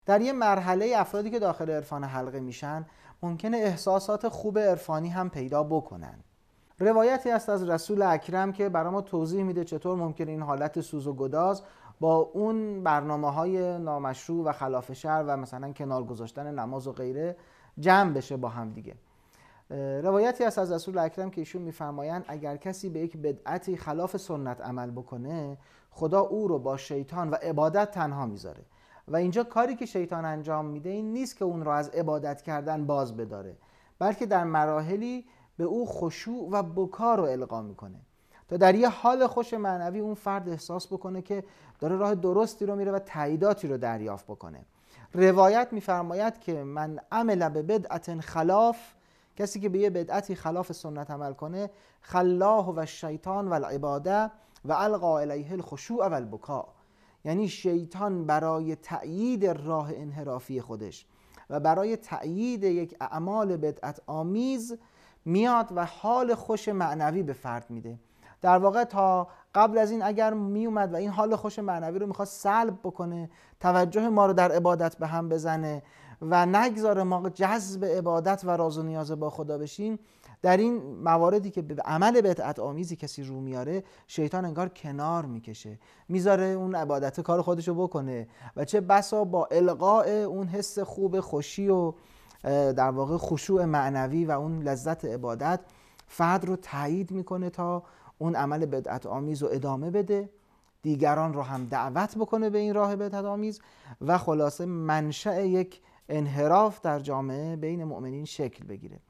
در یه مرحله افرادی که داخل عرفان حلقه میشن ممکنه احساسات خوب عرفانی هم پیدا بکنن. روایتی هست از رسول اکرم که برای ما توضیح میده چطور ممکنه این حالت سوز و گداز با اون برنامه‌های نامشروع و خلاف شرع و مثلا کنار گذاشتن نماز و غیره جمع بشه با هم دیگه. روایتی هست از رسول اکرم که ایشون میفرمایند اگر کسی به یک بدعتی خلاف سنت عمل بکنه، خدا او رو با شیطان و عبادت تنها میذاره و اینجا کاری که شیطان انجام میده این نیست که اون رو از عبادت کردن باز بداره، بلکه در مراحلی به او خشوع و بکا رو القا میکنه تا در یه حال خوش معنوی اون فرد احساس بکنه که داره راه درستی رو میره و تاییداتی رو دریافت بکنه. روایت میفرماید که من عمل به بدعت خلاف، کسی که به یه بدعتی خلاف سنت عمل کنه، خلاه و الشیطان و العباده و القا الیه الخشوع و البکا، یعنی شیطان برای تأیید راه انحرافی خودش و برای تأیید یک اعمال بدعت آمیز میاد و حال خوش معنوی به فرد میده. در واقع تا قبل از این اگر میومد و این حال خوش معنوی رو میخواد سلب بکنه، توجه ما رو در عبادت به هم بزنه و نگذاره ما جذب عبادت و راز و نیاز با خدا بشیم، در این مواردی که به عمل بدعت آمیزی کسی رو میاره، شیطان انگار کنار میکشه، میذاره اون عبادت کار خودشو بکنه و چه بسا با القاء اون حس خوب خوشی و در واقع خشوع معنوی و اون لذت عبادت فرد رو تایید میکنه تا اون عمل بدعت آمیز رو ادامه بده، دیگران رو هم دعوت بکنه به این راه بدعت آمیز و خلاصه منشأ یک انحراف در جامعه بین مؤمنین شکل بگیره.